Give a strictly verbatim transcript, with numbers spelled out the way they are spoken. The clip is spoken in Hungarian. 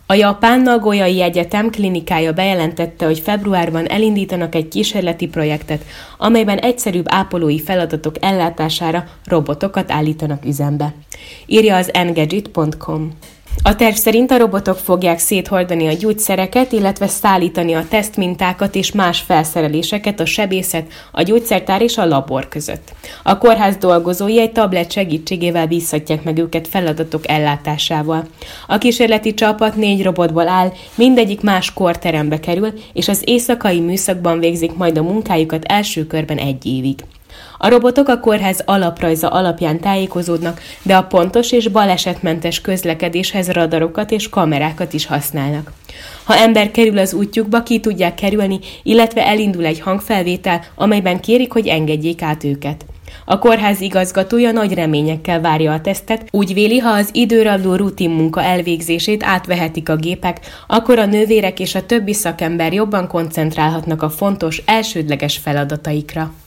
A japán Nagoyai Egyetem klinikája bejelentette, hogy februárban elindítanak egy kísérleti projektet, amelyben egyszerűbb ápolói feladatok ellátására robotokat állítanak üzembe. Írja az engadget pont com. A terv szerint a robotok fogják széthordani a gyógyszereket, illetve szállítani a tesztmintákat és más felszereléseket a sebészet, a gyógyszertár és a labor között. A kórház dolgozói egy tablet segítségével bízhatják meg őket feladatok ellátásával. A kísérleti csapat négy robotból áll, mindegyik más korterembe kerül, és az éjszakai műszakban végzik majd a munkájukat első körben egy évig. A robotok a kórház alaprajza alapján tájékozódnak, de a pontos és balesetmentes közlekedéshez radarokat és kamerákat is használnak. Ha ember kerül az útjukba, ki tudják kerülni, illetve elindul egy hangfelvétel, amelyben kérik, hogy engedjék át őket. A kórház igazgatója nagy reményekkel várja a tesztet, úgy véli, ha az időrabló rutin munka elvégzését átvehetik a gépek, akkor a nővérek és a többi szakember jobban koncentrálhatnak a fontos, elsődleges feladataikra.